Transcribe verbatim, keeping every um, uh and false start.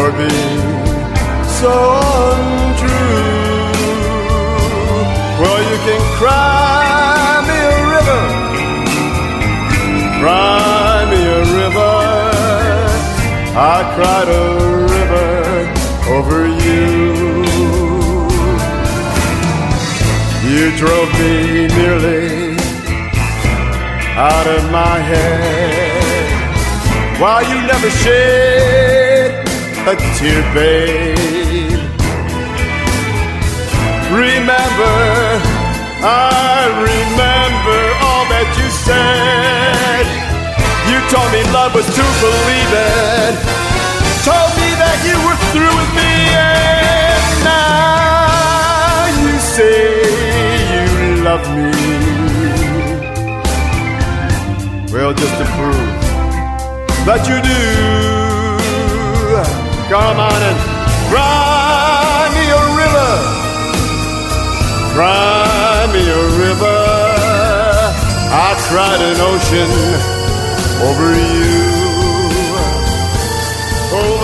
for being so untrue. Well, you can cry me a river, cry me a river. I cried a river over you. You drove me nearly out of my head, while you never shed a tear, babe. Remember, I remember all that you said. You told me love was to believe it, told me that you were through with me, and now you say you love me. Well, just to prove that you do, come on and cry me a river, cry me a river. I cried an ocean over you. Oh,